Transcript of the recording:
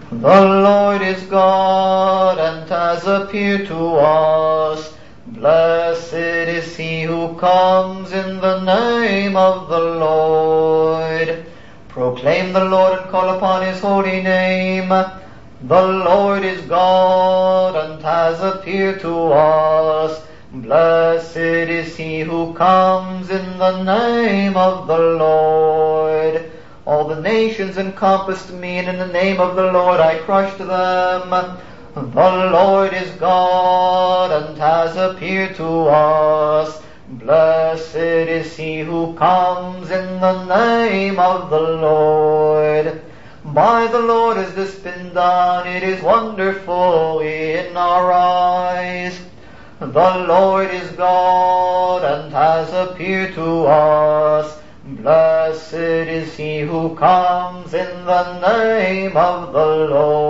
The Lord is God and has appeared to us. Blessed is he who comes in the name of the Lord. Proclaim the Lord and call upon his holy name. The Lord is God and has appeared to us. Blessed is he who comes in the name of the Lord. All the nations encompassed me, and in the name of the Lord I crushed them. The Lord is God and has appeared to us. Blessed is he who comes in the name of the Lord. By the Lord has this been done, it is wonderful in our eyes. The Lord is God and has appeared to us. Blessed is he who comes in the name of the Lord.